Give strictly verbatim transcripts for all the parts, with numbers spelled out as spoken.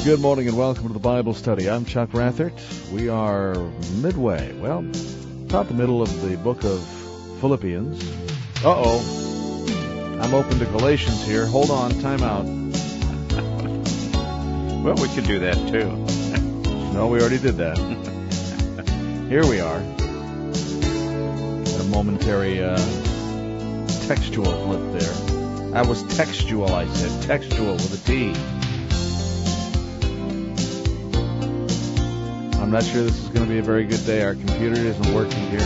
Good morning and welcome to the Bible Study. I'm Chuck Rathert. We are midway, well, about the middle of the book of Philippians. Uh-oh. I'm open to Galatians here. Hold on, time out. Well, we could do that too. No, we already did that. Here we are. A momentary uh, textual flip there. That was textual, I said. Textual with a T. I'm not sure this is going to be a very good day. Our computer isn't working here.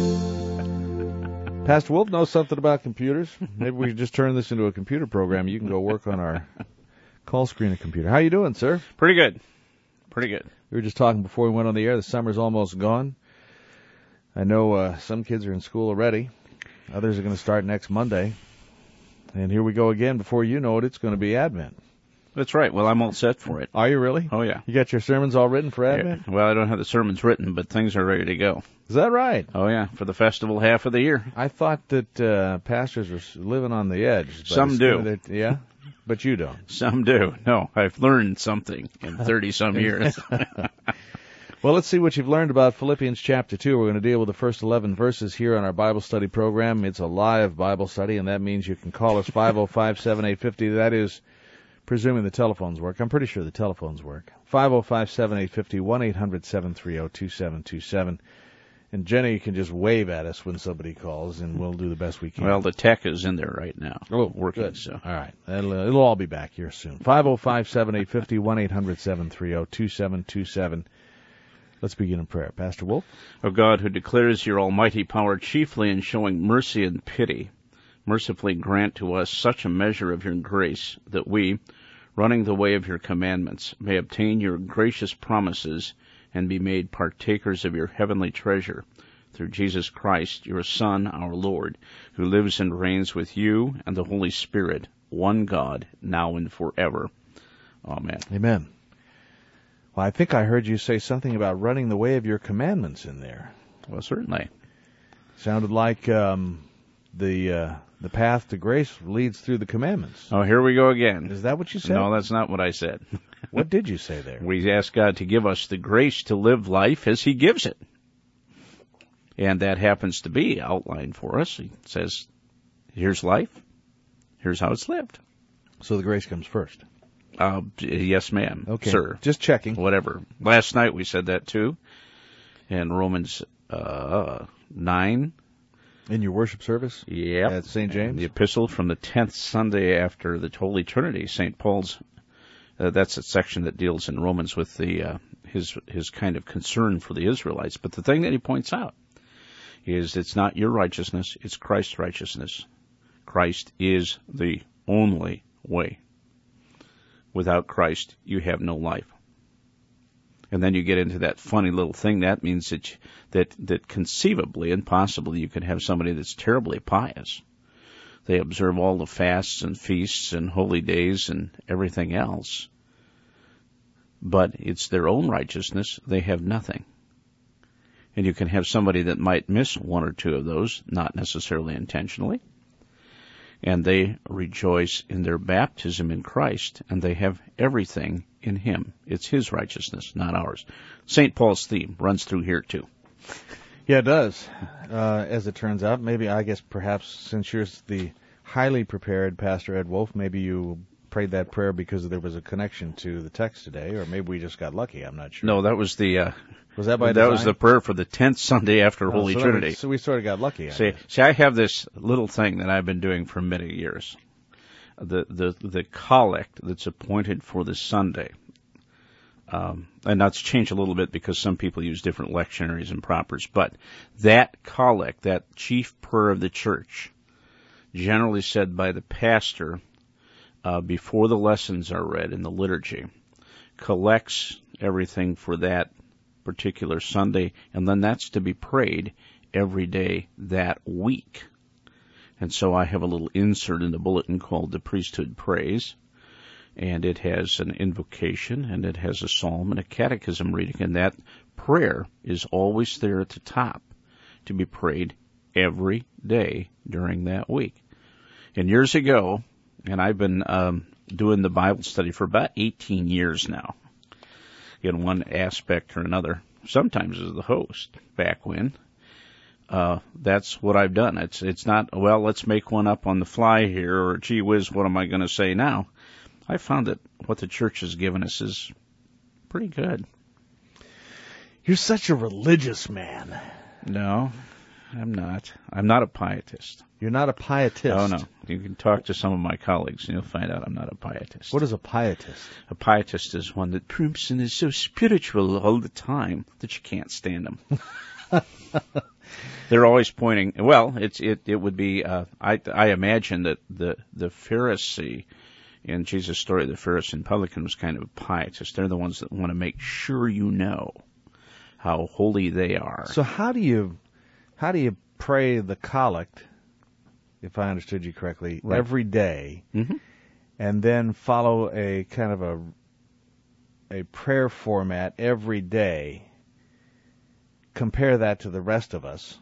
Pastor Wolf knows something about computers. Maybe we should just turn this into a computer program. You can go work on our call screen computer. How you doing, sir? Pretty good. Pretty good. We were just talking before we went on the air. The summer's almost gone. I know uh, some kids are in school already. Others are going to start next Monday. And here we go again. Before you know it, it's going to be Advent. That's right. Well, I'm all set for it. Are you really? Oh, yeah. You got your sermons all written for Advent? Yeah. Well, I don't have the sermons written, but things are ready to go. Is that right? Oh, yeah, for the festival half of the year. I thought that uh, pastors were living on the edge. Some do. Yeah? But you don't. Some do. No, I've learned something in thirty-some years. Well, let's see what you've learned about Philippians chapter two. We're going to deal with the first eleven verses here on our Bible study program. It's a live Bible study, and that means you can call us five oh five, seven eight five oh. That is presuming the telephones work. I'm pretty sure the telephones work. five oh five, seven eight five oh, one eight hundred, seven three oh, two seven two seven. And Jenny can just wave at us when somebody calls, and we'll do the best we can. Well, the tech is in there right now. Oh, working. Good. So. All right. It'll, uh, it'll all be back here soon. five oh five, seven eight five oh, one eight hundred, seven three oh, two seven two seven. Let's begin in prayer. Pastor Wolf. O God, who declares your almighty power chiefly in showing mercy and pity, mercifully grant to us such a measure of your grace that we, running the way of your commandments, may obtain your gracious promises and be made partakers of your heavenly treasure, through Jesus Christ, your Son, our Lord, who lives and reigns with you and the Holy Spirit, one God, now and forever. Amen. Amen. Well, I think I heard you say something about running the way of your commandments in there. Well, certainly. Sounded like um, the uh, the path to grace leads through the commandments. Oh, here we go again. Is that what you said? No, that's not what I said. What did you say there? We ask God to give us the grace to live life as He gives it. And that happens to be outlined for us. He says, here's life. Here's how it's lived. So the grace comes first. Uh, yes, ma'am. Okay. Sir. Just checking. Whatever. Last night we said that too. In Romans uh, nine. In your worship service? Yep. At Saint James? The epistle from the tenth Sunday after the Holy Trinity, Saint Paul's. Uh, that's a section that deals in Romans with the uh, his his kind of concern for the Israelites. But the thing that he points out is it's not your righteousness, it's Christ's righteousness. Christ is the only way. Without Christ, you have no life. And then you get into that funny little thing. That means that, you, that, that conceivably and possibly you could have somebody that's terribly pious. They observe all the fasts and feasts and holy days and everything else. But it's their own righteousness. They have nothing. And you can have somebody that might miss one or two of those, not necessarily intentionally. And they rejoice in their baptism in Christ, and they have everything in Him. It's His righteousness, not ours. Saint Paul's theme runs through here, too. Yeah, it does. Uh, as it turns out, maybe, I guess, perhaps, since you're the highly prepared Pastor Ed Wolf, maybe you prayed that prayer because there was a connection to the text today, or maybe we just got lucky. I'm not sure. No, that was the... Uh, was that by That design? was the prayer for the tenth Sunday after oh, Holy so Trinity. We, so we sort of got lucky. I See, guess. see, I have this little thing that I've been doing for many years. The the the collect that's appointed for the Sunday. Um, and that's changed a little bit because some people use different lectionaries and propers. But that collect, that chief prayer of the church, generally said by the pastor uh, before the lessons are read in the liturgy, collects everything for that particular Sunday, and then that's to be prayed every day that week. And so I have a little insert in the bulletin called the Priesthood Praise, and it has an invocation, and it has a psalm and a catechism reading, and that prayer is always there at the top to be prayed every day during that week. And years ago, and I've been um, doing the Bible study for about eighteen years now, in one aspect or another. Sometimes as the host, back when. Uh, that's what I've done. It's it's not, well, let's make one up on the fly here, or gee whiz, what am I going to say now? I found that what the church has given us is pretty good. You're such a religious man. No, I'm not. I'm not a pietist. You're not a pietist. Oh, no. You can talk to some of my colleagues, and you'll find out I'm not a pietist. What is a pietist? A pietist is one that poops and is so spiritual all the time that you can't stand them. They're always pointing. Well, it's it. It would be. Uh, I I imagine that the the Pharisee in Jesus' story, the Pharisee and publican was kind of a pietist. They're the ones that want to make sure you know how holy they are. So how do you how do you pray the collect, if I understood you correctly, right, every day, mm-hmm. and then follow a kind of a a prayer format every day? Compare that to the rest of us,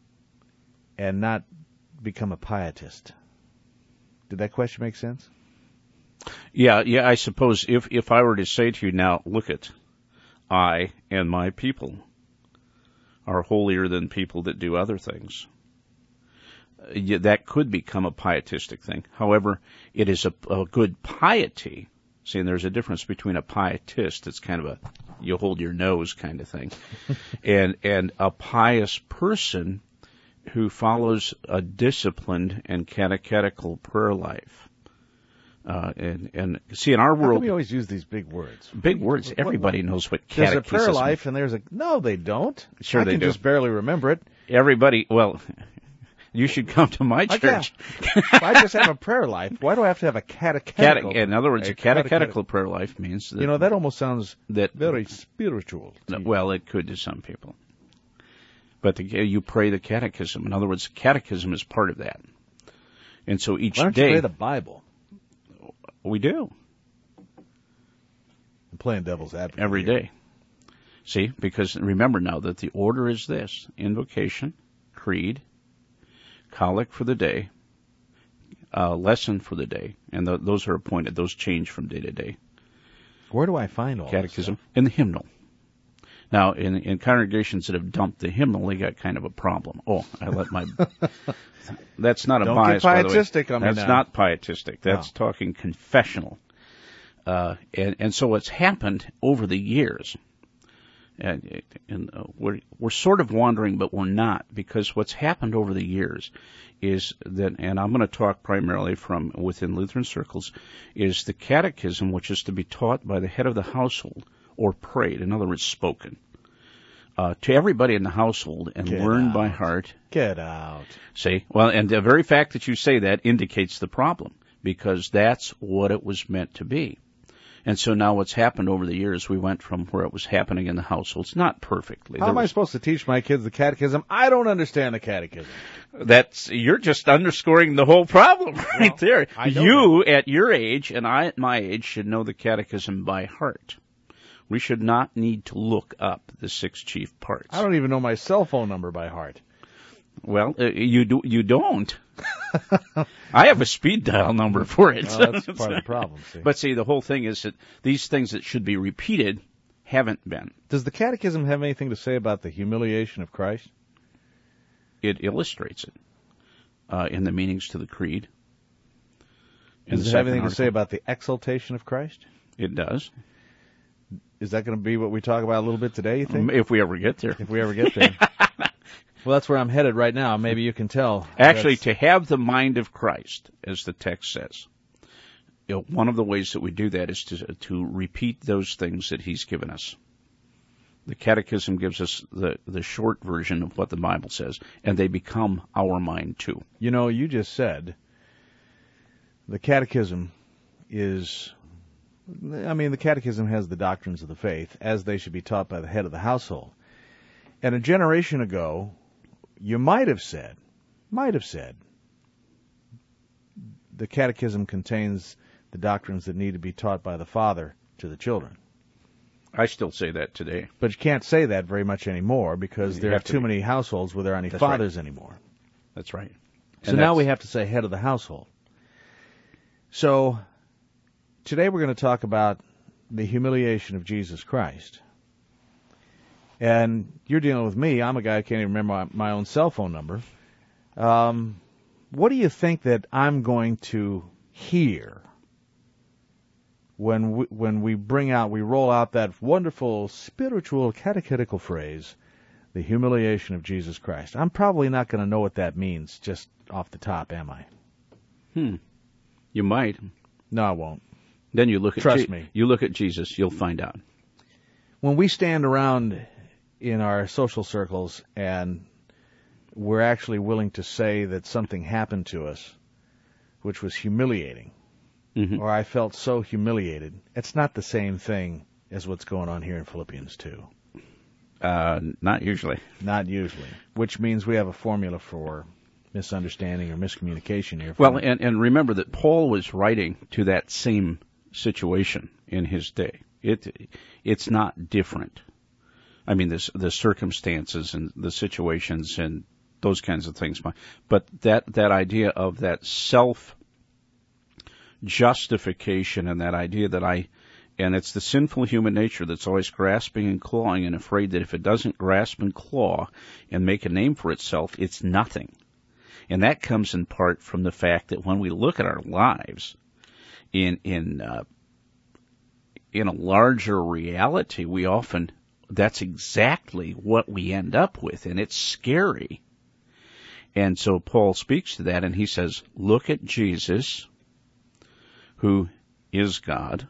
and not become a pietist. Did that question make sense? Yeah, yeah. I suppose if if I were to say to you now, look at, I and my people are holier than people that do other things. Uh, yeah, that could become a pietistic thing. However, it is a, a good piety. See, and there's a difference between a pietist, it's kind of a you hold your nose kind of thing, and and a pious person who follows a disciplined and catechetical prayer life. Uh, and, and see, in our How world, come we always use these big words. Big words. What, Everybody what, knows what catechism. There's a prayer life, and there's a no. They don't. Sure, I they can do. Just barely remember it. Everybody. Well, you should come to my church. I, I just have a prayer life. Why do I have to have a catechetical? Cate- in other words, a, a catechetical, catechetical prayer life means that, you know, that almost sounds that very spiritual. Well, it could to some people. But the, you pray the catechism. In other words, catechism is part of that. And so each Why don't day you pray the Bible? We do. I'm playing devil's advocate every here. day. See, because remember now that the order is this: invocation, creed, collect for the day, uh, lesson for the day, and the, those are appointed. Those change from day to day. Where do I find all catechism this stuff? In the hymnal? Now, in, in congregations that have dumped the hymnal, they got kind of a problem. Oh, I let my... That's not a Don't bias, get by the way. pietistic on me That's now. not pietistic. That's No. talking confessional. Uh, and, and so what's happened over the years, and, and uh, we're, we're sort of wandering, but we're not, because what's happened over the years is that, and I'm going to talk primarily from within Lutheran circles, is the catechism, which is to be taught by the head of the household, or prayed, in other words, spoken, uh, to everybody in the household and Get learned out. by heart. Get out. See? Well, and the very fact that you say that indicates the problem, because that's what it was meant to be. And so now what's happened over the years, we went from where it was happening in the households, not perfectly. How There am I was- supposed to teach my kids the catechism? I don't understand the catechism. That's, you're just underscoring the whole problem right Well, there. I know You, at your age, and I at my age, should know the catechism by heart. We should not need to look up the six chief parts. I don't even know my cell phone number by heart. Well, uh, you do. You don't. I have a speed dial number for it. Well, that's part of the problem, see. But see, the whole thing is that these things that should be repeated haven't been. Does the catechism have anything to say about the humiliation of Christ? It illustrates it uh, in the meanings to the creed. In Does the it have second anything to say article. about the exaltation of Christ? It does. Is that going to be what we talk about a little bit today, you think? If we ever get there. If we ever get there. Well, that's where I'm headed right now. Maybe you can tell. Actually, That's- to have the mind of Christ, as the text says, you know, one of the ways that we do that is to to repeat those things that He's given us. The Catechism gives us the, the short version of what the Bible says, and they become our mind too. You know, you just said the catechism is, I mean, the catechism has the doctrines of the faith as they should be taught by the head of the household. And a generation ago, you might have said, might have said, the catechism contains the doctrines that need to be taught by the father to the children. I still say that today. But you can't say that very much anymore because You there are have to too be. many households where there aren't any That's fathers anymore. That's right. So And now that's- we have to say head of the household. So today we're going to talk about the humiliation of Jesus Christ. And you're dealing with me. I'm a guy who can't even remember my, my own cell phone number. Um, what do you think that I'm going to hear when we, when we bring out, we roll out that wonderful spiritual catechetical phrase, the humiliation of Jesus Christ? I'm probably not going to know what that means just off the top, am I? Hmm. You might. No, I won't. Then you look at Trust Je- me. You look at Jesus, you'll find out. When we stand around in our social circles and we're actually willing to say that something happened to us which was humiliating, mm-hmm. or I felt so humiliated, it's not the same thing as what's going on here in Philippians two. Uh, not usually. Not usually, which means we have a formula for misunderstanding or miscommunication here. Well, and, and remember that Paul was writing to that same situation in his day. It It's not different. I mean, the, the circumstances and the situations and those kinds of things. But that, that idea of that self-justification and that idea that I, and it's the sinful human nature that's always grasping and clawing and afraid that if it doesn't grasp and claw and make a name for itself, it's nothing. And that comes in part from the fact that when we look at our lives in, in, uh, in a larger reality, we often, that's exactly what we end up with, and it's scary. And so Paul speaks to that, and he says, look at Jesus, who is God,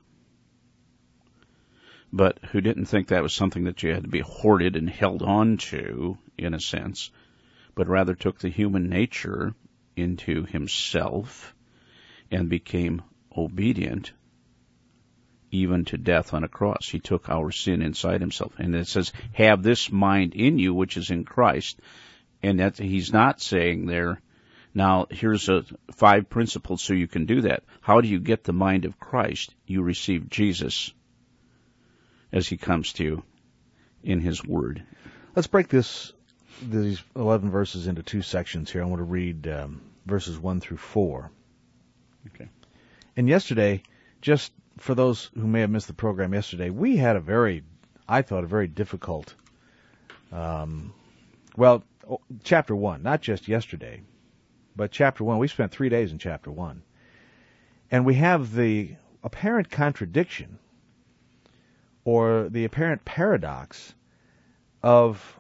but who didn't think that was something that you had to be hoarded and held on to, in a sense, but rather took the human nature into himself and became obedient even to death on a cross. He took our sin inside himself. And it says, have this mind in you, which is in Christ. And that he's not saying there, now here's a five principles so you can do that. How do you get the mind of Christ? You receive Jesus as he comes to you in his word. Let's break this these eleven verses into two sections here. I want to read um, verses one through four. Okay. And yesterday, just for those who may have missed the program yesterday, we had a very, I thought, a very difficult, um, well, chapter one, not just yesterday, but chapter one. We spent three days in chapter one. And we have the apparent contradiction or the apparent paradox of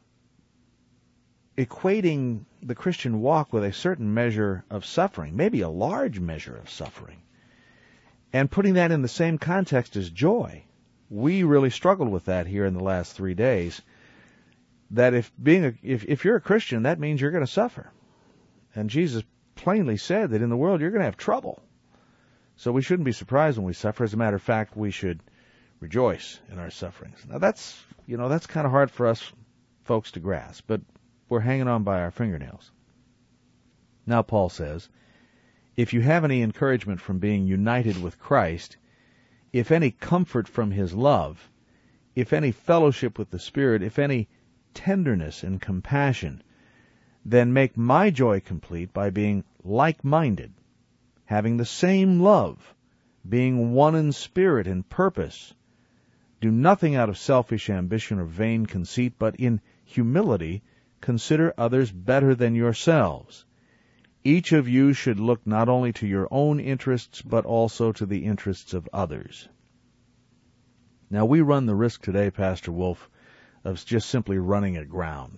equating the Christian walk with a certain measure of suffering, maybe a large measure of suffering, and putting that in the same context as joy. We really struggled with that here in the last three days, that if being a, if, if you're a Christian, that means you're going to suffer. And Jesus plainly said that in the world you're going to have trouble. So we shouldn't be surprised when we suffer. As a matter of fact, we should rejoice in our sufferings. Now that's, you know, that's kind of hard for us folks to grasp, but we're hanging on by our fingernails. Now Paul says, if you have any encouragement from being united with Christ, if any comfort from his love, if any fellowship with the Spirit, if any tenderness and compassion, then make my joy complete by being like-minded, having the same love, being one in spirit and purpose. Do nothing out of selfish ambition or vain conceit, but in humility consider others better than yourselves. Each of you should look not only to your own interests, but also to the interests of others. Now, we run the risk today, Pastor Wolf, of just simply running aground.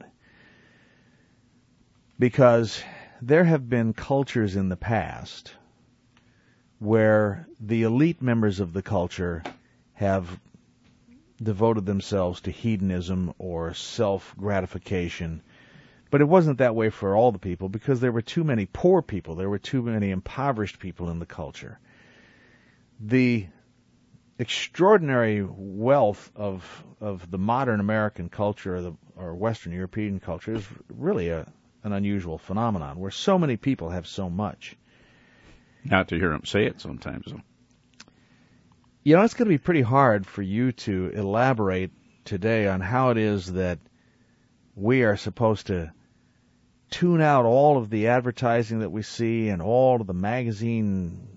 Because there have been cultures in the past where the elite members of the culture have devoted themselves to hedonism or self-gratification. But it wasn't that way for all the people because there were too many poor people. There were too many impoverished people in the culture. The extraordinary wealth of of the modern American culture or, the, or Western European culture is really a, an unusual phenomenon where so many people have so much. Not to hear them say it sometimes. You know, it's going to be pretty hard for you to elaborate today on how it is that we are supposed to tune out all of the advertising that we see and all of the magazine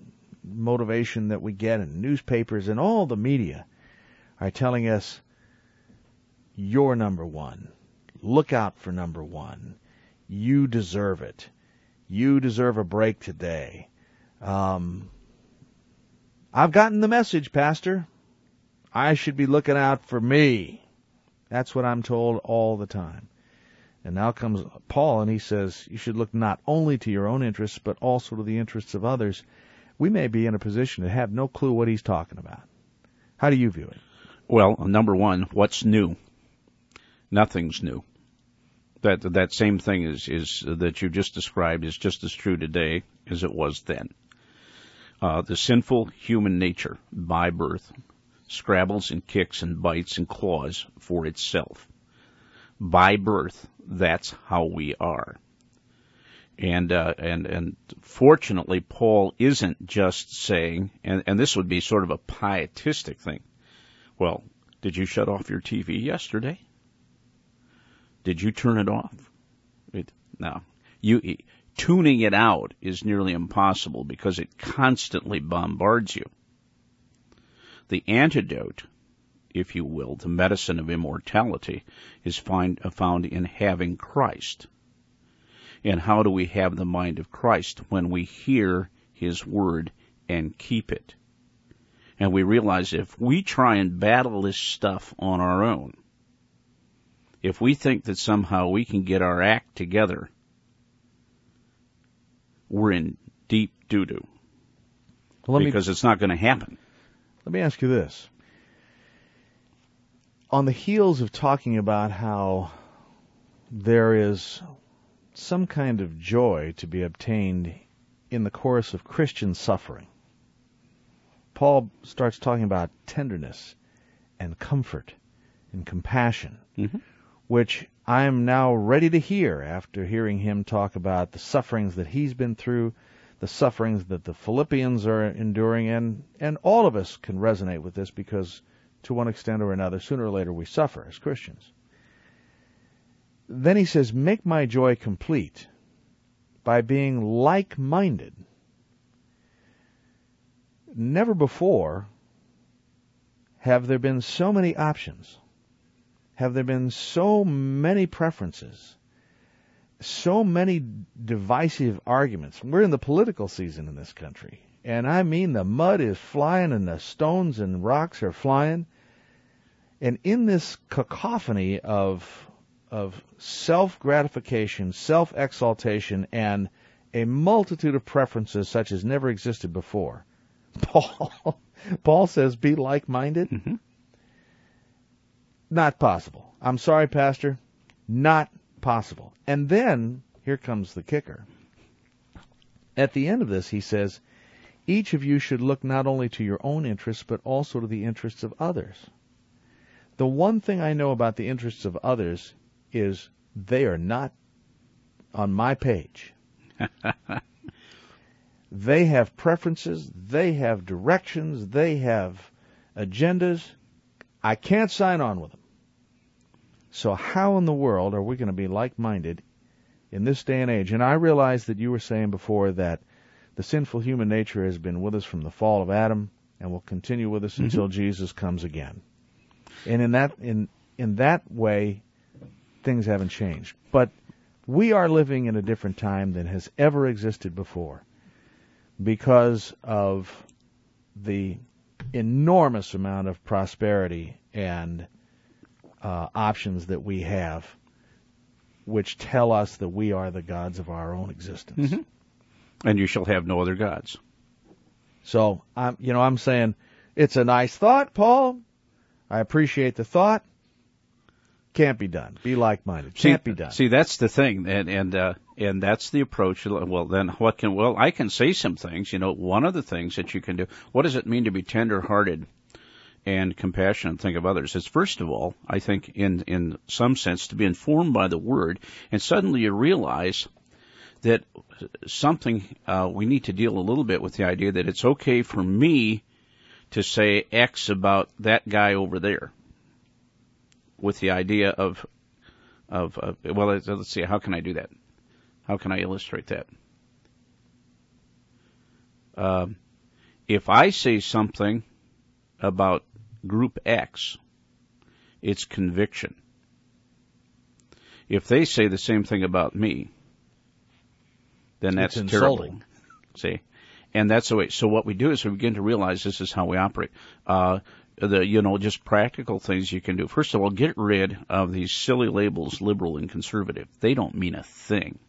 motivation that we get in newspapers and all the media are telling us, you're number one. Look out for number one. You deserve it. You deserve a break today. Um, I've gotten the message, Pastor. I should be looking out for me. That's what I'm told all the time. And now comes Paul, and he says you should look not only to your own interests, but also to the interests of others. We may be in a position to have no clue what he's talking about. How do you view it? Well, number one, what's new? Nothing's new. That that same thing is, is that you just described is just as true today as it was then. Uh, the sinful human nature, by birth, scrabbles and kicks and bites and claws for itself. By birth, that's how we are. And uh, and and fortunately, Paul isn't just saying, and, and this would be sort of a pietistic thing. Well, did you shut off your T V yesterday? Did you turn it off? It, no. You, tuning it out is nearly impossible because it constantly bombards you. The antidote, if you will, the medicine of immortality, is find, found in having Christ. And how do we have the mind of Christ? When we hear His Word and keep it. And we realize if we try and battle this stuff on our own, if we think that somehow we can get our act together, we're in deep doo-doo. Well, because me, it's not going to happen. Let me ask you this. On the heels of talking about how there is some kind of joy to be obtained in the course of Christian suffering, Paul starts talking about tenderness and comfort and compassion, mm-hmm. which I am now ready to hear after hearing him talk about the sufferings that he's been through, the sufferings that the Philippians are enduring, and, and all of us can resonate with this because to one extent or another, sooner or later we suffer as Christians. Then he says, make my joy complete by being like-minded. Never before have there been so many options. Have there been so many preferences, so many divisive arguments. We're in the political season in this country, and I mean the mud is flying and the stones and rocks are flying. And in this cacophony of of self-gratification, self-exaltation, and a multitude of preferences such as never existed before, Paul Paul says, be like-minded. Mm-hmm. Not possible. I'm sorry, Pastor. Not possible. And then, here comes the kicker. At the end of this, he says, each of you should look not only to your own interests, but also to the interests of others. The one thing I know about the interests of others is they are not on my page. They have preferences, they have directions, they have agendas. I can't sign on with them. So how in the world are we going to be like-minded in this day and age? And I realize that you were saying before that the sinful human nature has been with us from the fall of Adam and will continue with us mm-hmm. until Jesus comes again. And in that in in that way, things haven't changed. But we are living in a different time than has ever existed before because of the enormous amount of prosperity and uh, options that we have, which tell us that we are the gods of our own existence. Mm-hmm. And you shall have no other gods. So, I'm, you know, I'm saying it's a nice thought, Paul. I appreciate the thought. Can't be done. Be like-minded. Can't see, be done. See, that's the thing, and and uh, and that's the approach. Well, then what can? Well, I can say some things. You know, one of the things that you can do. What does it mean to be tender-hearted and compassionate and think of others? Is first of all, I think, in in some sense, to be informed by the Word, and suddenly you realize that something uh, we need to deal a little bit with the idea that it's okay for me to say X about that guy over there. With the idea of, of, of well, let's, let's see, how can I do that? How can I illustrate that? Um, If I say something about Group X, it's conviction. If they say the same thing about me, then that's it's terrible. Insulting. See? And that's the way. So what we do is we begin to realize this is how we operate. Uh, the, you know, just practical things you can do. First of all, get rid of these silly labels, liberal and conservative. They don't mean a thing.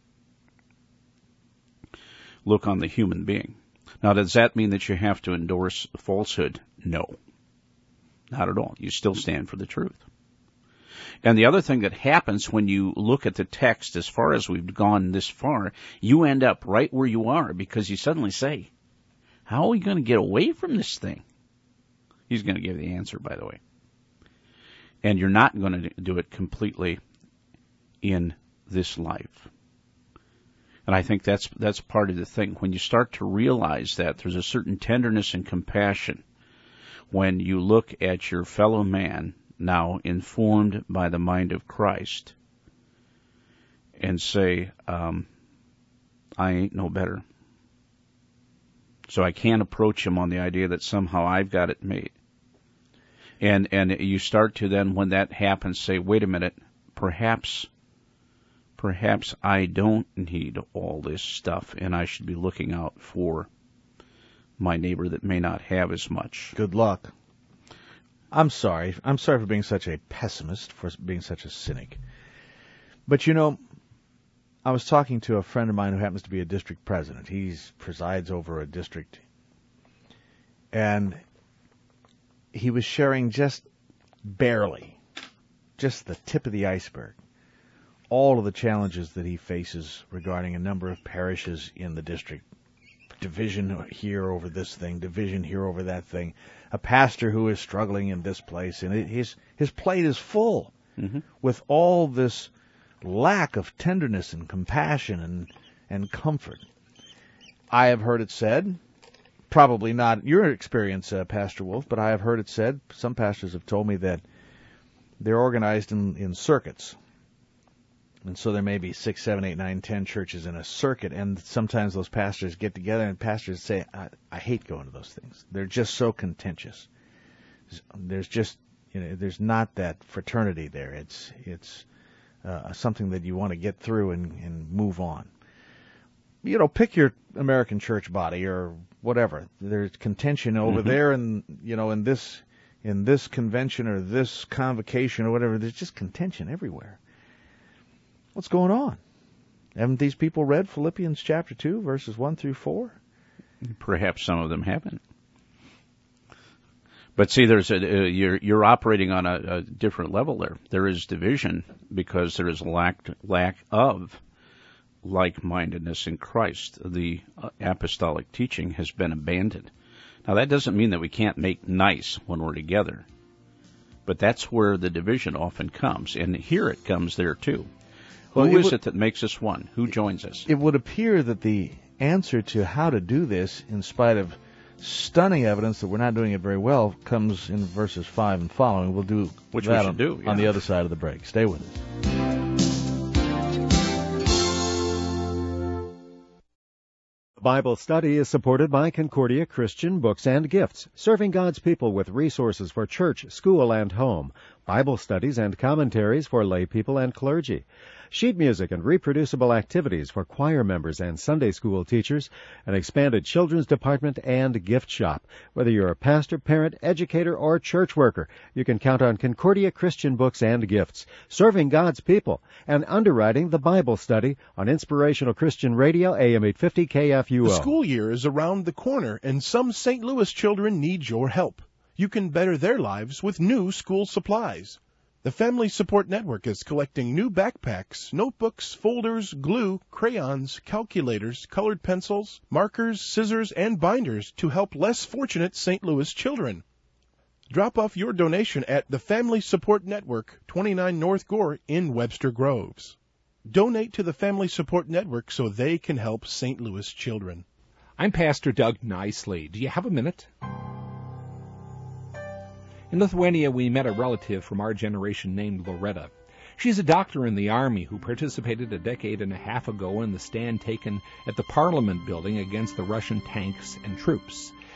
Look on the human being. Now, does that mean that you have to endorse falsehood? No. Not at all. You still stand for the truth. And the other thing that happens when you look at the text, as far as we've gone this far, you end up right where you are because you suddenly say, how are we going to get away from this thing? He's going to give the answer, by the way. And you're not going to do it completely in this life. And I think that's that's part of the thing. When you start to realize that, there's a certain tenderness and compassion when you look at your fellow man, now informed by the mind of Christ, and say, um, I ain't no better. So I can't approach him on the idea that somehow I've got it made. And and you start to then, when that happens, say, wait a minute, perhaps, perhaps I don't need all this stuff, and I should be looking out for my neighbor that may not have as much. Good luck. I'm sorry. I'm sorry for being such a pessimist, for being such a cynic. But, you know, I was talking to a friend of mine who happens to be a district president. He presides over a district. And he was sharing just barely, just the tip of the iceberg, all of the challenges that he faces regarding a number of parishes in the district. Division here over this thing, division here over that thing. A pastor who is struggling in this place, and it, his his plate is full mm-hmm. with all this lack of tenderness and compassion and and comfort. I have heard it said, probably not your experience, uh, Pastor Wolf, but I have heard it said. Some pastors have told me that they're organized in, in circuits. And so there may be six, seven, eight, nine, ten churches in a circuit, and sometimes those pastors get together, and pastors say, I, I hate going to those things. They're just so contentious. There's just, you know, there's not that fraternity there. It's it's uh, something that you want to get through and, and move on. You know, pick your American church body or whatever. There's contention over mm-hmm. there, and you know, in this in this convention or this convocation or whatever. There's just contention everywhere. What's going on? Haven't these people read Philippians chapter two, verses one through four? Perhaps some of them haven't. But see, there's a, uh, you're, you're operating on a, a different level there. There is division because there is lack, lack of like-mindedness in Christ. The apostolic teaching has been abandoned. Now, that doesn't mean that we can't make nice when we're together. But that's where the division often comes. And here it comes there, too. Well, Who it is would, it that makes us one? Who joins us? It would appear that the answer to how to do this, in spite of stunning evidence that we're not doing it very well, comes in verses five and following. We'll do Which that we should on, do, yeah. on the other side of the break. Stay with us. Bible study is supported by Concordia Christian Books and Gifts, serving God's people with resources for church, school, and home, Bible studies and commentaries for lay people and clergy, sheet music and reproducible activities for choir members and Sunday school teachers, an expanded children's department and gift shop. Whether you're a pastor, parent, educator, or church worker, you can count on Concordia Christian Books and Gifts, serving God's people, and underwriting the Bible study on Inspirational Christian Radio, A M eight fifty K F U O. The school year is around the corner, and some Saint Louis children need your help. You can better their lives with new school supplies. The Family Support Network is collecting new backpacks, notebooks, folders, glue, crayons, calculators, colored pencils, markers, scissors, and binders to help less fortunate Saint Louis children. Drop off your donation at the Family Support Network, twenty-nine North Gore in Webster Groves. Donate to the Family Support Network so they can help Saint Louis children. I'm Pastor Doug Nicely. Do you have a minute? In Lithuania, we met a relative from our generation named Loretta. She's a doctor in the Army who participated a decade and a half ago in the stand taken at the Parliament building against the Russian tanks and troops.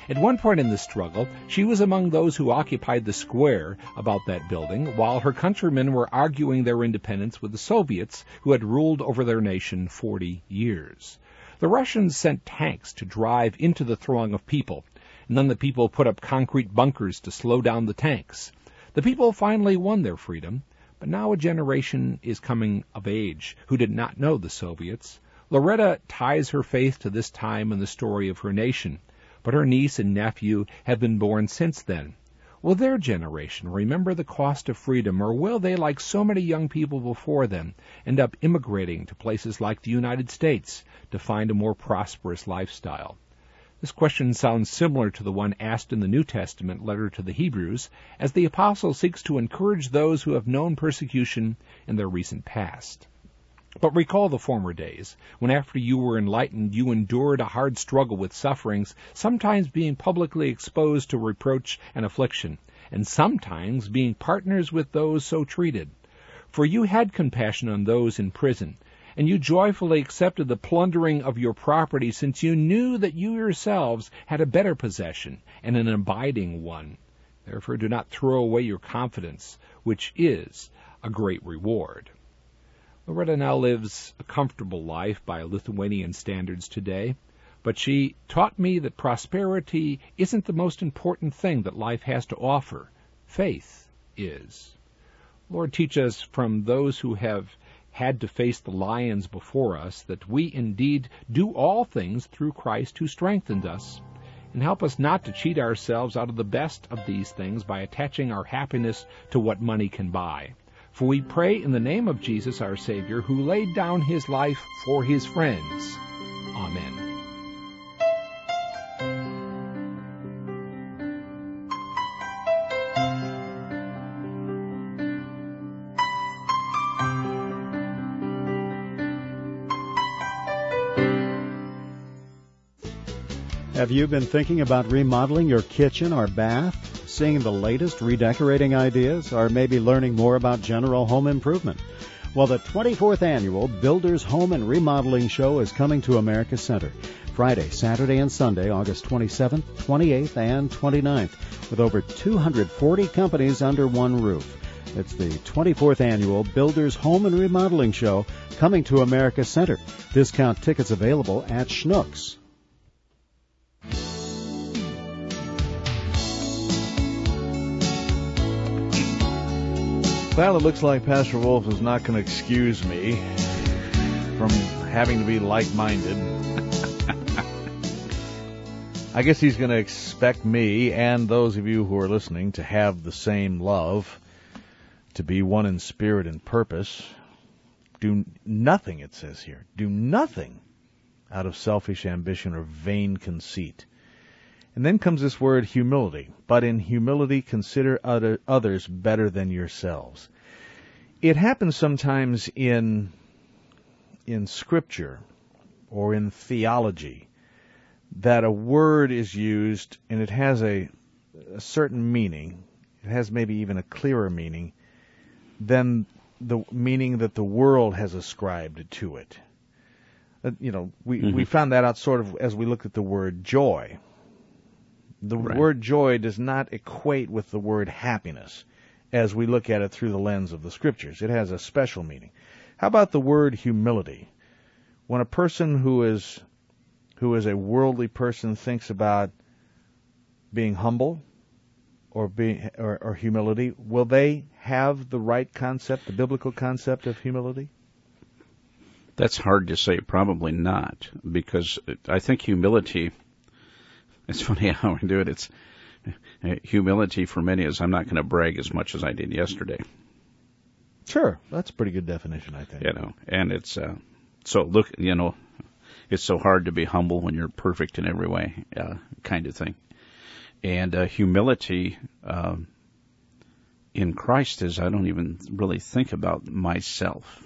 At one point in the struggle, she was among those who occupied the square about that building, while her countrymen were arguing their independence with the Soviets, who had ruled over their nation forty years. The Russians sent tanks to drive into the throng of people, and then the people put up concrete bunkers to slow down the tanks. The people finally won their freedom, but now a generation is coming of age who did not know the Soviets. Loretta ties her faith to this time in the story of her nation, but her niece and nephew have been born since then. Will their generation remember the cost of freedom, or will they, like so many young people before them, end up immigrating to places like the United States to find a more prosperous lifestyle? This question sounds similar to the one asked in the New Testament letter to the Hebrews, as the apostle seeks to encourage those who have known persecution in their recent past. But recall the former days, when after you were enlightened you endured a hard struggle with sufferings, sometimes being publicly exposed to reproach and affliction, and sometimes being partners with those so treated. For you had compassion on those in prison, and you joyfully accepted the plundering of your property, since you knew that you yourselves had a better possession, and an abiding one. Therefore do not throw away your confidence, which is a great reward. Loretta now lives a comfortable life by Lithuanian standards today, but she taught me that prosperity isn't the most important thing that life has to offer. Faith is. Lord, teach us from those who have had to face the lions before us that we indeed do all things through Christ who strengthened us, and help us not to cheat ourselves out of the best of these things by attaching our happiness to what money can buy. For we pray in the name of Jesus our Savior, who laid down his life for his friends. Amen. Have you been thinking about remodeling your kitchen or bath? Seeing the latest redecorating ideas, or maybe learning more about general home improvement? Well, the twenty-fourth Annual Builders Home and Remodeling Show is coming to America Center Friday, Saturday, and Sunday, August twenty-seventh, twenty-eighth, and twenty-ninth, with over two hundred forty companies under one roof. It's the twenty-fourth Annual Builders Home and Remodeling Show coming to America Center. Discount tickets available at Schnucks. Well, it looks like Pastor Wolf is not going to excuse me from having to be like-minded. I guess he's going to expect me and those of you who are listening to have the same love, to be one in spirit and purpose. Do nothing, it says here, do nothing out of selfish ambition or vain conceit. And then comes this word humility. But in humility consider other, others better than yourselves. It happens sometimes in, in Scripture or in theology that a word is used and it has a, a certain meaning. It has maybe even a clearer meaning than the meaning that the world has ascribed to it. Uh, you know, we, mm-hmm. we found that out sort of as we looked at the word joy. The right. word joy does not equate with the word happiness as we look at it through the lens of the Scriptures. It has a special meaning. How about the word humility? When a person who is who is a worldly person thinks about being humble or being or, or humility, will they have the right concept, the biblical concept of humility? That's hard to say. Probably not, because I think humility. It's funny how we do it. It's uh, humility for many is I'm not going to brag as much as I did yesterday. Sure, that's a pretty good definition, I think. You know, and it's uh, so look, you know, it's so hard to be humble when you're perfect in every way, uh, kind of thing. And uh, humility um, in Christ is I don't even really think about myself.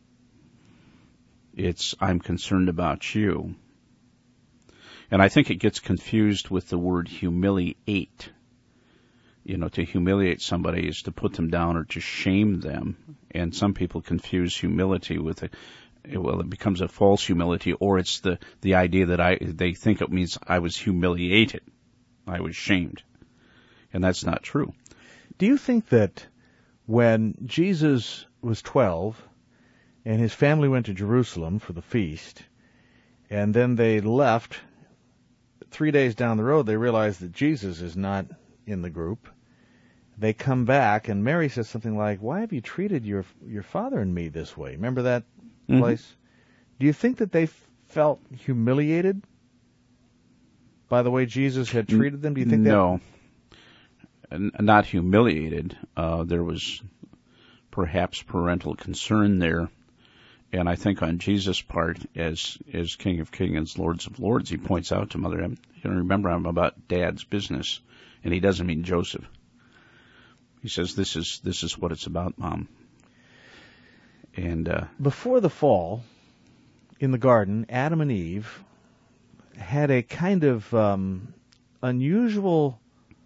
It's I'm concerned about you. And I think it gets confused with the word humiliate. You know, to humiliate somebody is to put them down or to shame them. And some people confuse humility with a, well, it becomes a false humility, or it's the, the idea that I, they think it means I was humiliated. I was shamed. And that's not true. Do you think that when Jesus was twelve and his family went to Jerusalem for the feast, and then they left, three days down the road they realized that Jesus is not in the group. They come back, and Mary says something like, "Why have you treated your your father and me this way?" Remember that Mm-hmm. place? Do you think that they felt humiliated by the way Jesus had treated them? Do you think no. N- not humiliated. Uh, there was perhaps parental concern there. And I think on Jesus' part, as as King of Kings and Lords of Lords, he points out to Mother, you know, remember, I'm about Dad's business. And he doesn't mean Joseph. He says, this is this is what it's about, Mom. And uh, before the fall, in the garden, Adam and Eve had a kind of um, unusual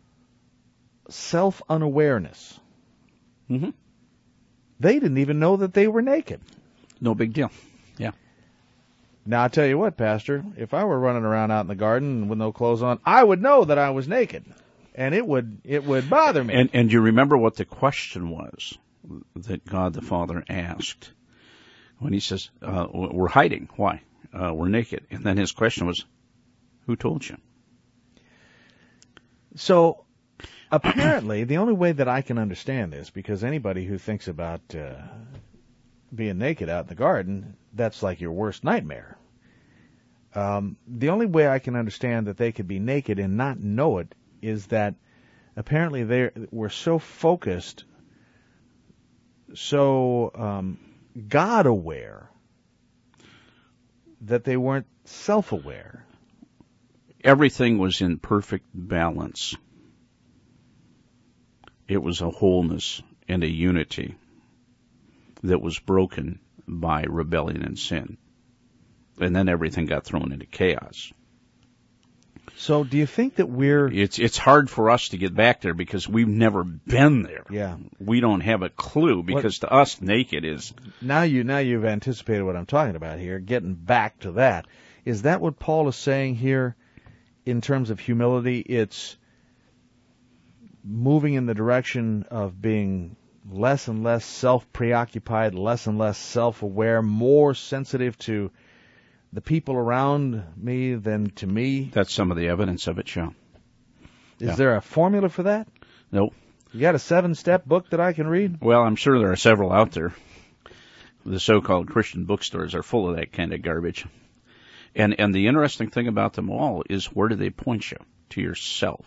self-unawareness. mm-hmm. They didn't even know that they were naked. No big deal. Yeah. Now, I'll tell you what, Pastor, if I were running around out in the garden with no clothes on, I would know that I was naked, and it would it would bother me. And, and you remember what the question was that God the Father asked when he says, uh, we're hiding. Why? Uh, we're naked. And then his question was, who told you? So, apparently, the only way that I can understand this, because anybody who thinks about uh, being naked out in the garden, that's like your worst nightmare. Um, the only way I can understand that they could be naked and not know it is that apparently they were so focused, so um, God-aware, that they weren't self-aware. Everything was in perfect balance. It was a wholeness and a unity that was broken by rebellion and sin. And then everything got thrown into chaos. So do you think that we're... It's it's hard for us to get back there because we've never been there. Yeah. We don't have a clue because What? to us naked is... Now, you, now you've anticipated what I'm talking about here, getting back to that. Is that what Paul is saying here in terms of humility? It's moving in the direction of being less and less self-preoccupied, less and less self-aware, more sensitive to the people around me than to me. That's some of the evidence of it, Sean. Is Yeah. there a formula for that? Nope. You got a seven-step book that I can read? Well, I'm sure there are several out there. The so-called Christian bookstores are full of that kind of garbage. And and the interesting thing about them all is where do they point you? To yourself.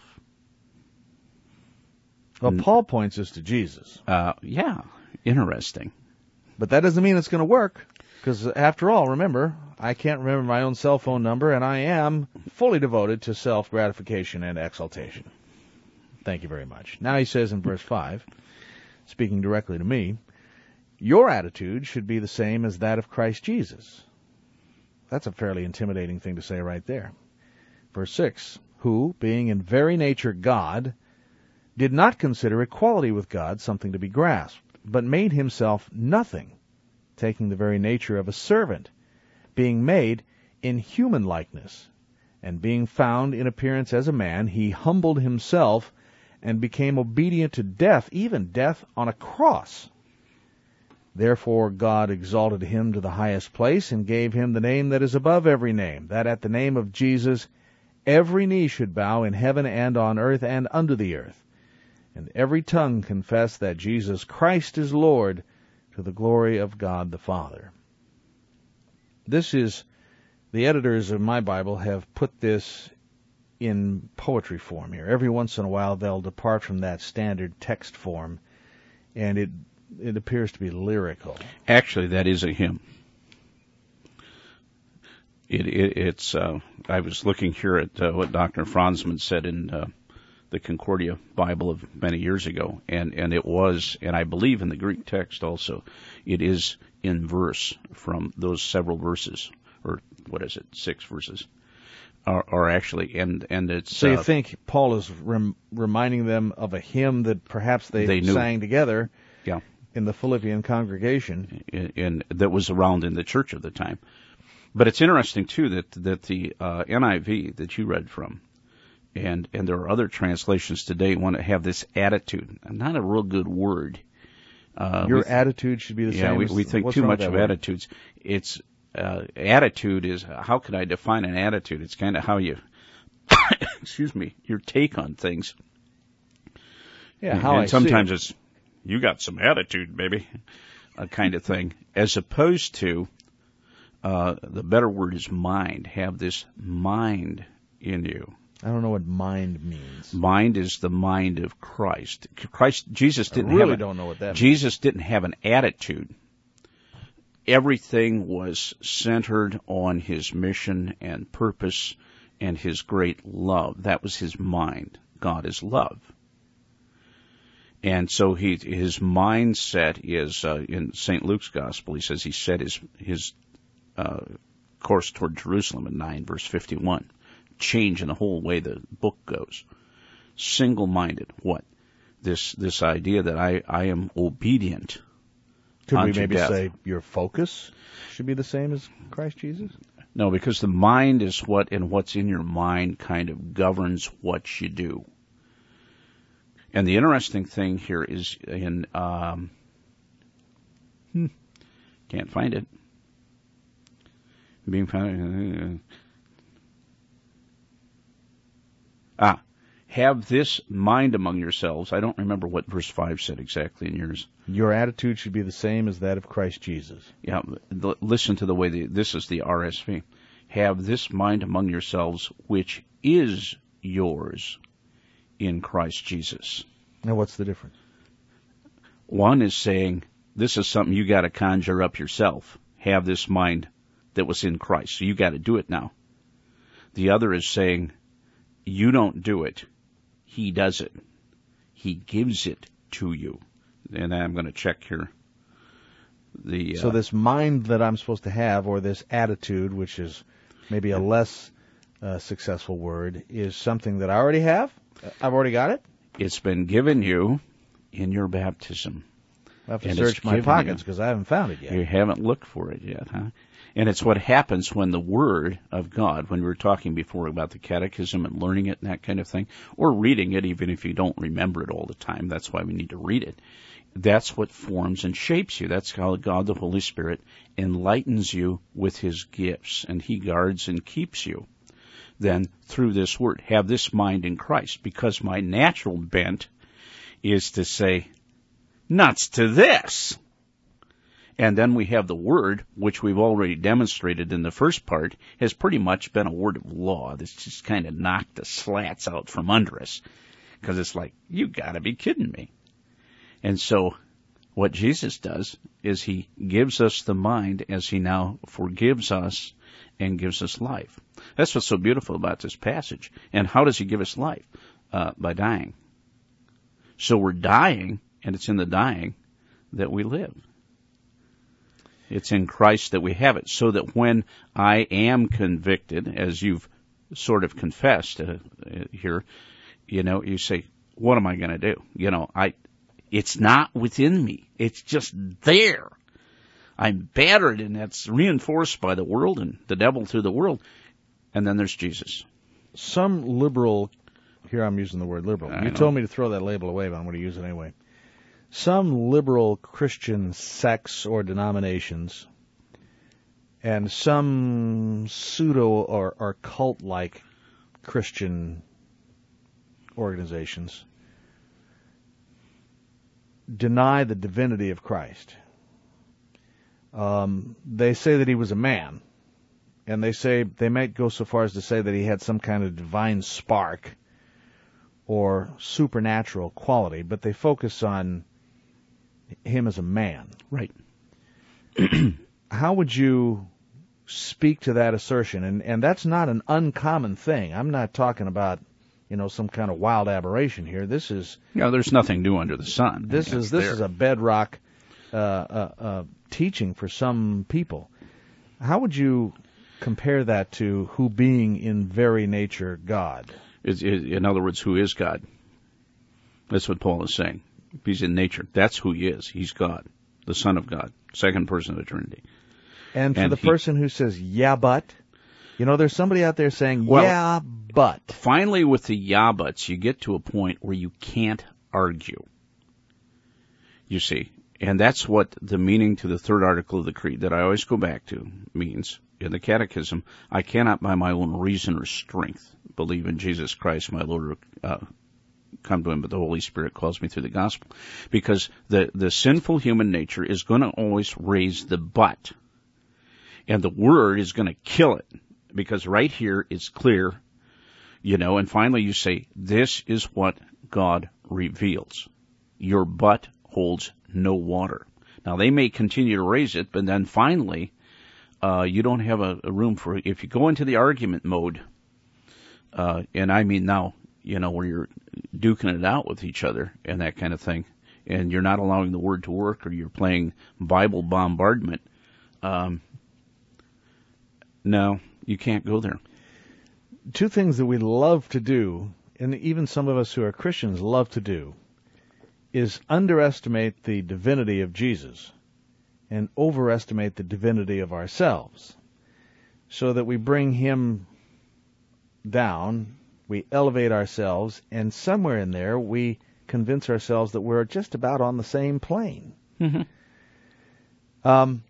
Well, Paul points us to Jesus. Uh, yeah, interesting. But that doesn't mean it's going to work, because after all, remember, I can't remember my own cell phone number, and I am fully devoted to self-gratification and exaltation. Thank you very much. Now he says in verse five, speaking directly to me, your attitude should be the same as that of Christ Jesus. That's a fairly intimidating thing to say right there. Verse six, who, being in very nature God, did not consider equality with God something to be grasped, but made himself nothing, taking the very nature of a servant, being made in human likeness, and being found in appearance as a man, he humbled himself and became obedient to death, even death on a cross. Therefore God exalted him to the highest place and gave him the name that is above every name, that at the name of Jesus every knee should bow in heaven and on earth and under the earth, and every tongue confess that Jesus Christ is Lord, to the glory of God the Father. This is, the editors of my Bible have put this in poetry form here. Every once in a while they'll depart from that standard text form, and it it appears to be lyrical. Actually, that is a hymn. It, it, it's. Uh, I was looking here at uh, what Doctor Franzman said in uh, the Concordia Bible of many years ago, and, and it was, and I believe in the Greek text also, it is in verse from those several verses, or what is it, six verses, are, are actually, and, and it's... So you uh, think Paul is rem- reminding them of a hymn that perhaps they, They knew. sang together Yeah. in the Philippian congregation? in, in, that was around in the church of the time. But it's interesting, too, that, that the uh, N I V that you read from And and there are other translations today want to have this attitude. Not a real good word. Uh, Your we th- attitude should be the yeah, same. we, as we think what's too wrong much with of that word? attitudes. It's uh, attitude is, how can I define an attitude? It's kind of how you, excuse me, your take on things. Yeah, and, how and I sometimes see it. it's, you got some attitude, baby, a kind of thing, as opposed to uh, the better word is mind. Have this mind in you. I don't know what mind means. Mind is the mind of Christ. Christ, Jesus didn't I really have a, don't know what that means. Jesus didn't have an attitude. Everything was centered on his mission and purpose and his great love. That was his mind. God is love. And so he, his mindset is, uh, in Saint Luke's gospel, he says he set his, his, uh, course toward Jerusalem in nine verse fifty-one. Change in the whole way the book goes. Single-minded. What? This, this idea that I, I am obedient. Could we unto maybe death. say your focus should be the same as Christ Jesus? No, because the mind is what, and what's in your mind kind of governs what you do. And the interesting thing here is in, um, hmm, can't find it. Being found, uh, ah, have this mind among yourselves. I don't remember what verse five said exactly in yours. Your attitude should be the same as that of Christ Jesus. Yeah, l- listen to the way the, this is the R S V. Have this mind among yourselves, which is yours in Christ Jesus. Now, what's the difference? One is saying, this is something you got to conjure up yourself. Have this mind that was in Christ. So you got to do it now. The other is saying, you don't do it. He does it. He gives it to you. And I'm going to check here. The, So uh, this mind that I'm supposed to have, or this attitude, which is maybe a less uh, successful word, is something that I already have? I've already got it? it's been given you in your baptism. I'll have to And search it's my given pockets you. because I haven't found it yet. You haven't looked for it yet, huh? And it's what happens when the Word of God, when we were talking before about the catechism and learning it and that kind of thing, or reading it even if you don't remember it all the time, that's why we need to read it. That's what forms and shapes you. That's how God the Holy Spirit enlightens you with His gifts, and He guards and keeps you. Then, through this Word, have this mind in Christ, because my natural bent is to say, nuts to this! And then we have the Word, which we've already demonstrated in the first part, has pretty much been a word of law that's just kind of knocked the slats out from under us. Because it's like, you gotta be kidding me. And so, what Jesus does is He gives us the mind as He now forgives us and gives us life. That's what's so beautiful about this passage. And how does He give us life? Uh, by dying. So we're dying, and it's in the dying that we live. It's in Christ that we have it, so that when I am convicted, as you've sort of confessed uh, here, you know, you say, what am I going to do? You know, I, it's not within me. It's just there. I'm battered, and that's reinforced by the world and the devil through the world. And then there's Jesus. Some liberal, here I'm using the word liberal. I You know. told me to throw that label away, but I'm going to use it anyway. Some liberal Christian sects or denominations and some pseudo or, or cult-like Christian organizations deny the divinity of Christ. Um, they say that He was a man, and they say they might go so far as to say that He had some kind of divine spark or supernatural quality, but they focus on Him as a man. Right. How would you speak to that assertion? And and that's not an uncommon thing. I'm not talking about, you know, some kind of wild aberration here. This is You know, there's nothing new under the sun. this It's is this there. is a bedrock uh, uh, uh, teaching for some people. How would you compare that to who being in very nature God? It's, it, in other words, who is God? That's what Paul is saying. He's in nature. That's who He is. He's God, the Son of God, second person of the Trinity. And for And the he- person who says, yeah, but, You know, there's somebody out there saying, Well, yeah, but. Finally, with the yeah buts, you get to a point where you can't argue. You see, and that's what the meaning to the third article of the Creed that I always go back to means. In the Catechism, I cannot by my own reason or strength believe in Jesus Christ, my Lord, uh, come to him, but the Holy Spirit calls me through the gospel. Because the, the sinful human nature is going to always raise the but. And the Word is going to kill it. Because right here it's clear, you know, and finally you say, this is what God reveals. Your but holds no water. Now they may continue to raise it, but then finally, uh, you don't have a, a room for, if you go into the argument mode, uh, and I mean now, you know, where you're duking it out with each other and that kind of thing, and you're not allowing the Word to work, or you're playing Bible bombardment, um, no, you can't go there. Two things that we love to do, and even some of us who are Christians love to do, is underestimate the divinity of Jesus and overestimate the divinity of ourselves, so that we bring him down, we elevate ourselves, and somewhere in there we convince ourselves that we're just about on the same plane. Mm-hmm. Um,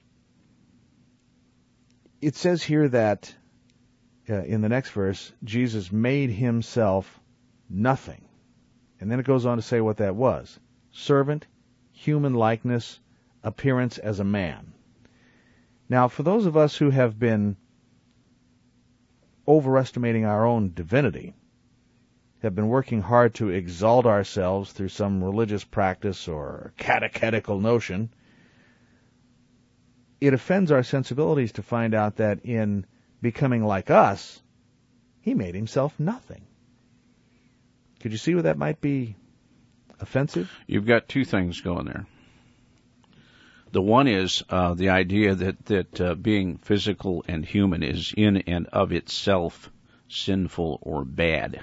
it says here that uh, in the next verse, Jesus made himself nothing. And then it goes on to say what that was. Servant, human likeness, appearance as a man. Now, for those of us who have been overestimating our own divinity, have been working hard to exalt ourselves through some religious practice or catechetical notion, it offends our sensibilities to find out that in becoming like us, he made himself nothing. Could you see where that might be offensive? You've got two things going there. The one is uh, the idea that, that uh, being physical and human is in and of itself sinful or bad.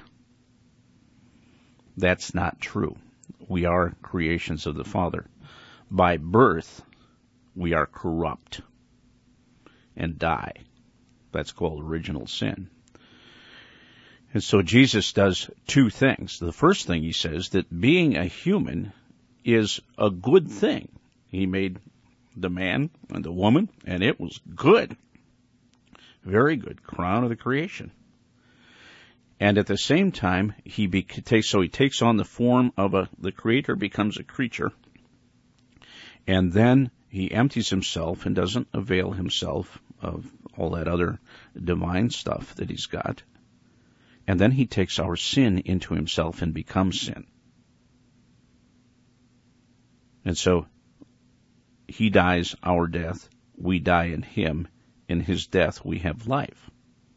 That's not true. We are creations of the Father. By birth, we are corrupt and die. That's called original sin. And so Jesus does two things. The first thing he says, that being a human is a good thing. He made the man and the woman, and it was good. Very good. Crown of the creation. And at the same time, he be, takes, so he takes on the form of a, the creator becomes a creature. And then he empties himself and doesn't avail himself of all that other divine stuff that he's got. And then he takes our sin into himself and becomes sin. And so he dies our death. We die in him. In his death we have life.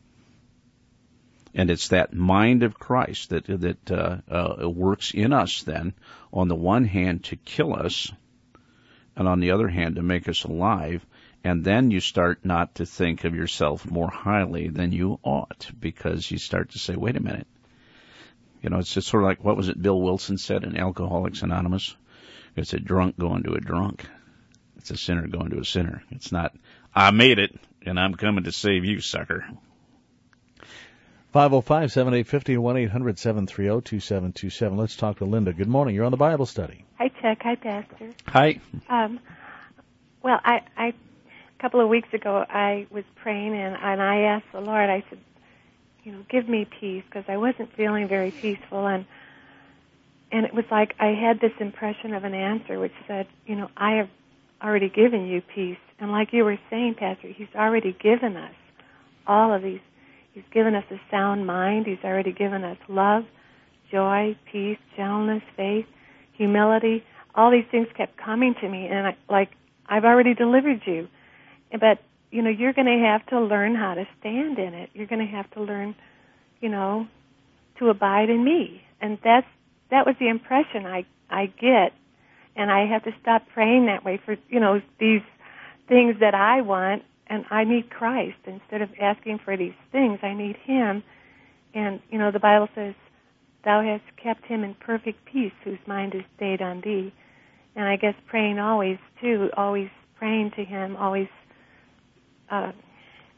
And it's that mind of Christ that that uh, uh, works in us then, on the one hand to kill us, and on the other hand to make us alive. And then you start not to think of yourself more highly than you ought, because you start to say, wait a minute. You know, it's just sort of like, what was it Bill Wilson said in Alcoholics Anonymous? It's a drunk going to a drunk. It's a sinner going to a sinner. It's not, I made it, and I'm coming to save you, sucker. five oh five, seven eight five oh, one eight hundred, seven three oh, two seven two seven. Let's talk to Linda. Good morning. You're on the Bible study. Hi, Chuck. Hi, Pastor. Hi. Um, well, I, I, a couple of weeks ago, I was praying, and, and I asked the Lord, I said, you know, give me peace, because I wasn't feeling very peaceful. And and it was like I had this impression of an answer which said, you know, I have already given you peace. And like you were saying, Pastor, he's already given us all of these. He's given us a sound mind. He's already given us love, joy, peace, gentleness, faith, humility. All these things kept coming to me, and I, like, I've already delivered you. But, you know, you're going to have to learn how to stand in it. You're going to have to learn, you know, to abide in me. And that's that was the impression I, I get. And I have to stop praying that way for, you know, these things that I want. And I need Christ. Instead of asking for these things, I need him. And, you know, the Bible says, thou hast kept him in perfect peace, whose mind is stayed on thee. And I guess praying always, too, always praying to him, always uh,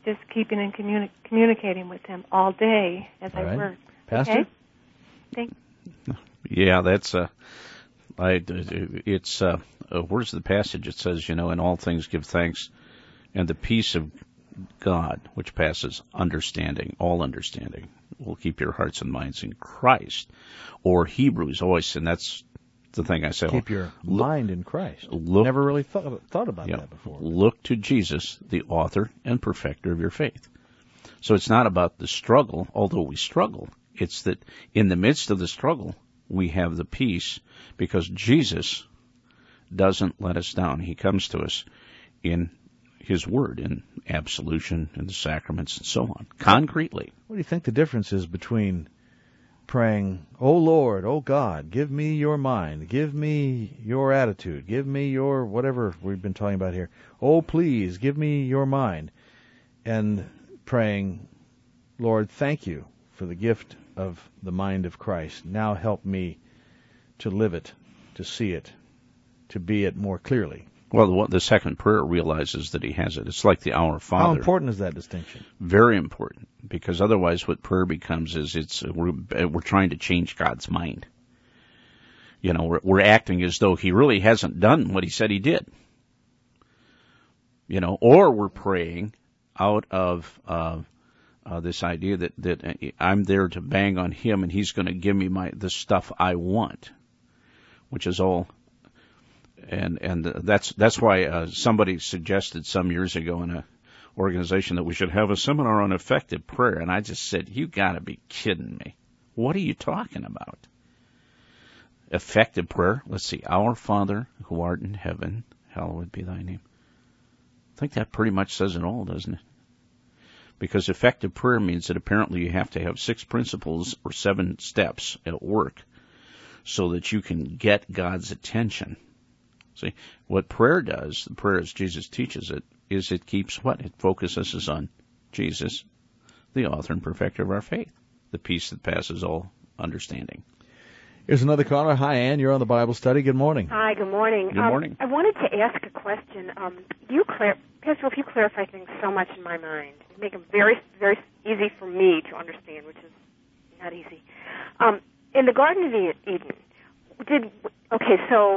just keeping and communi- communicating with Him all day as All I right. work. Pastor? Okay? Thank Yeah, that's uh, I. It's uh, uh, where's the passage? It says, you know, in all things give thanks, and the peace of God, which passes understanding, all understanding, will keep your hearts and minds in Christ. Or Hebrews always, and that's the thing I say. Keep your look, mind in Christ. Look, Never really thought thought about yeah, that before. Look to Jesus, the author and perfecter of your faith. So it's not about the struggle, although we struggle. It's that in the midst of the struggle, we have the peace because Jesus doesn't let us down. He comes to us in His Word, in absolution, in the sacraments, and so on, concretely. What do you think the difference is between praying, "Oh Lord, oh God, give me your mind, give me your attitude, give me your whatever we've been talking about here. Oh please, give me your mind," and praying, "Lord, thank you for the gift of the mind of Christ. Now help me to live it, to see it, to be it more clearly." Well, the, the second prayer realizes that he has it. It's like the Our Father. How important is that distinction? Very important, because otherwise what prayer becomes is it's we're, we're trying to change God's mind. You know, we're, we're acting as though He really hasn't done what He said He did. You know, or we're praying out of uh, uh, this idea that, that I'm there to bang on Him and He's going to give me my the stuff I want, which is all. And and that's that's why uh, somebody suggested some years ago in a organization that we should have a seminar on effective prayer, and I just said, "You got to be kidding me! What are you talking about? Effective prayer? Let's see, Our Father who art in heaven, hallowed be Thy name." I think that pretty much says it all, doesn't it? Because effective prayer means that apparently you have to have six principles or seven steps at work so that you can get God's attention. See, what prayer does, the prayer as Jesus teaches it, is it keeps what? It focuses us on Jesus, the author and perfecter of our faith, the peace that passes all understanding. Here's another caller. Hi, Ann. You're on the Bible study. Good morning. Hi, good morning. Good morning. Um, I wanted to ask a question. Um, you, clar- Pastor, if you clarify things so much in my mind, you make them very, very easy for me to understand, which is not easy. Um, in the Garden of Eden, did okay? So.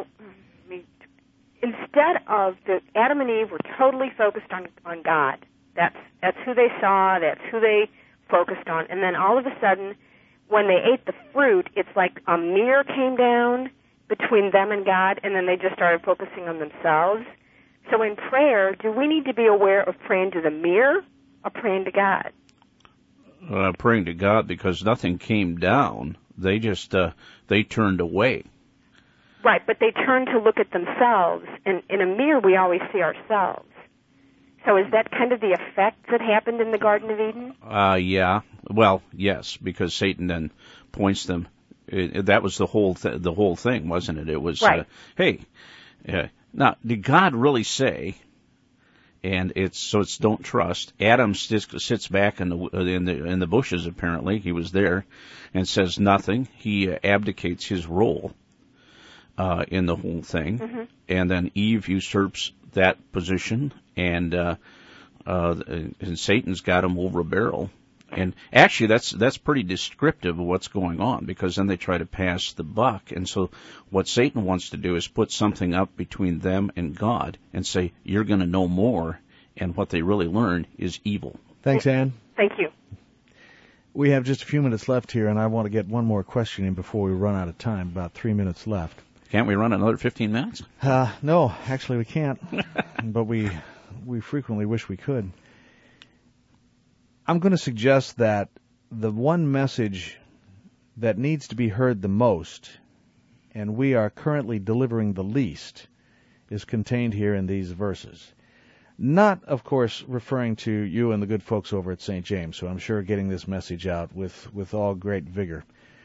Instead of the Adam and Eve were totally focused on, on God. That's that's who they saw, that's who they focused on. And then all of a sudden, when they ate the fruit, it's like a mirror came down between them and God, and then they just started focusing on themselves. So in prayer, do we need to be aware of praying to the mirror or praying to God? Uh, praying to God because nothing came down. They just uh, they turned away. Right, but they turn to look at themselves, and in a mirror we always see ourselves. So is that kind of the effect that happened in the Garden of Eden? Uh, yeah. Well, yes, because Satan then points them. It, that was the whole th- the whole thing, wasn't it? It was, right. uh, hey, uh, now did God really say? And it's so it's don't trust. Adam sits, sits back in the in the in the bushes. Apparently, he was there, and says nothing. He uh, abdicates his role. Uh, in the whole thing, mm-hmm. And then Eve usurps that position, and uh, uh, and Satan's got him over a barrel. And actually, that's that's pretty descriptive of what's going on, because then they try to pass the buck. And so, what Satan wants to do is put something up between them and God, and say, "You're going to know more," and what they really learn is evil. Thanks, Ann. Thank you. We have just a few minutes left here, and I want to get one more question in before we run out of time. About three minutes left. Can't we run another fifteen minutes? Uh, no, actually we can't, but we we frequently wish we could. I'm going to suggest that the one message that needs to be heard the most, and we are currently delivering the least, is contained here in these verses. Not, of course, referring to you and the good folks over at Saint James, who I'm sure are getting this message out with, with all great vigor.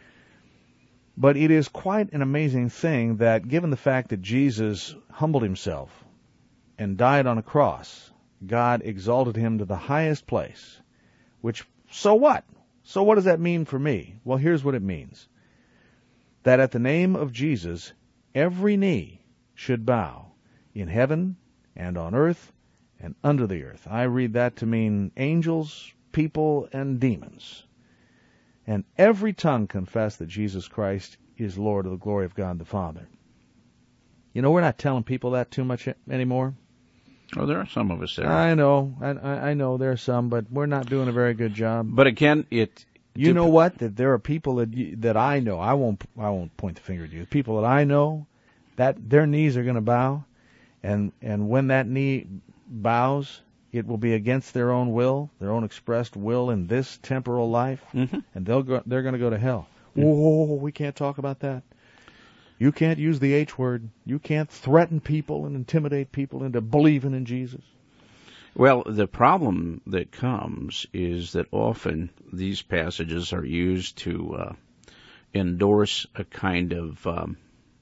But it is quite an amazing thing that, given the fact that Jesus humbled himself and died on a cross, God exalted him to the highest place. Which, so what? So what does that mean for me? Well, here's what it means. That at the name of Jesus, every knee should bow in heaven and on earth and under the earth. I read that to mean angels, people, and demons. And every tongue confess that Jesus Christ is Lord of the glory of God the Father. You know, we're not telling people that too much anymore. Oh, there are some of us there. I know, I, I know there are some, but we're not doing a very good job. But again, it. You know what? That there are people that you, that I know. I won't. I won't point the finger at you. People that I know, that their knees are going to bow, and and when that knee bows, it will be against their own will, their own expressed will in this temporal life, mm-hmm. and they'll go. They're going to go to hell. Mm-hmm. Whoa, we can't talk about that. You can't use the H word. You can't threaten people and intimidate people into believing in Jesus. Well, the problem that comes is that often these passages are used to uh, endorse a kind of, um,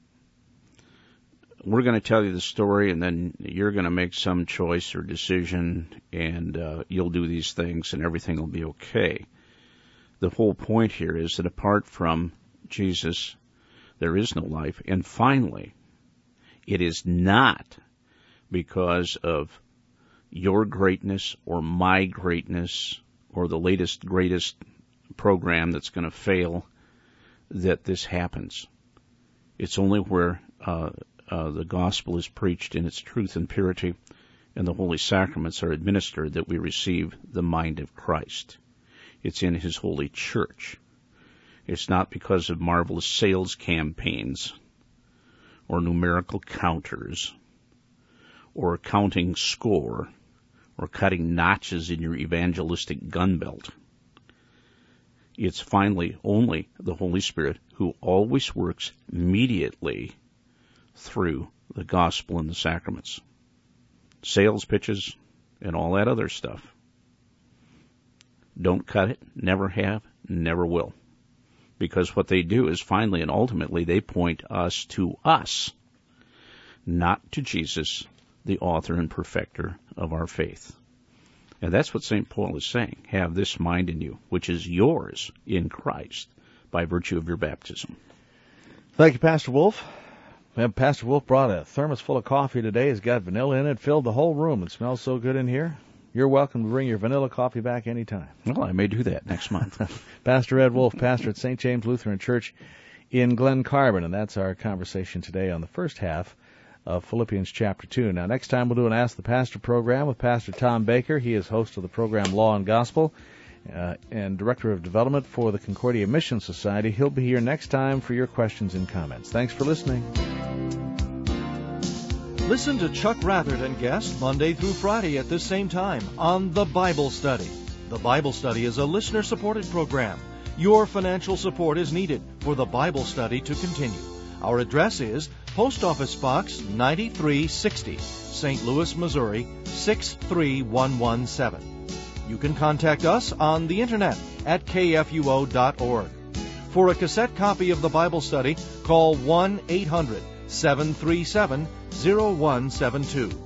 we're going to tell you the story and then you're going to make some choice or decision and uh, you'll do these things and everything will be okay. The whole point here is that apart from Jesus, there is no life. And finally, it is not because of your greatness or my greatness or the latest, greatest program that's going to fail that this happens. It's only where uh, uh, the gospel is preached in its truth and purity and the holy sacraments are administered that we receive the mind of Christ. It's in his holy church. It's not because of marvelous sales campaigns or numerical counters or counting score or cutting notches in your evangelistic gun belt. It's finally only the Holy Spirit who always works mediately through the gospel and the sacraments. Sales pitches and all that other stuff. Don't cut it, never have, never will. Because what they do is finally and ultimately they point us to us, not to Jesus, the author and perfecter of our faith. And that's what Saint Paul is saying. Have this mind in you, which is yours in Christ by virtue of your baptism. Thank you, Pastor Wolf. Pastor Wolf brought a thermos full of coffee today. It's got vanilla in it, filled the whole room. It smells so good in here. You're welcome to bring your vanilla coffee back anytime. Well, I may do that next month. Pastor Ed Wolf, pastor at Saint James Lutheran Church in Glen Carbon, and that's our conversation today on the first half of Philippians chapter two. Now, next time we'll do an Ask the Pastor program with Pastor Tom Baker. He is host of the program Law and Gospel uh, and Director of Development for the Concordia Mission Society. He'll be here next time for your questions and comments. Thanks for listening. Listen to Chuck Rathert and guests Monday through Friday at this same time on The Bible Study. The Bible Study is a listener-supported program. Your financial support is needed for The Bible Study to continue. Our address is Post Office Box ninety-three sixty, Saint Louis, Missouri six three one one seven. You can contact us on the Internet at K F U O dot org. For a cassette copy of The Bible Study, call one eight hundred seven three seven zero one seven two.